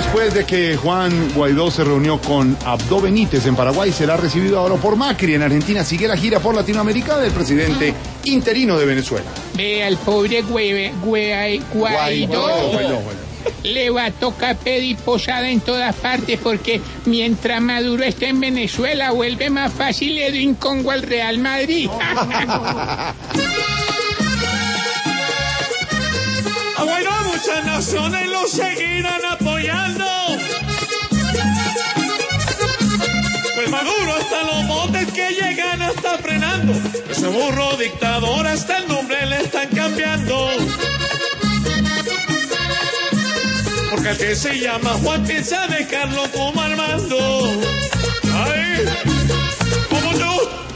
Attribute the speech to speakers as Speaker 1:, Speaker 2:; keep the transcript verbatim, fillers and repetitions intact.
Speaker 1: después de que Juan Guaidó se reunió con Abdo Benítez en Paraguay, será recibido ahora por Macri en Argentina. Sigue la gira por Latinoamérica del presidente interino de Venezuela.
Speaker 2: Ve al pobre Guaidó, Guaidó,
Speaker 1: Guaidó, Guaidó.
Speaker 2: Le va a tocar pedir posada en todas partes porque mientras Maduro esté en Venezuela vuelve más fácil Edwin Congo al Real Madrid.
Speaker 3: A Guaidó muchas naciones lo seguirán apoyando. Pues Maduro hasta los motes que llegan hasta frenando. Ese burro dictador hasta el nombre le están cambiando. Porque el que se llama Juan piensa dejarlo como Armando. Ay, como yo.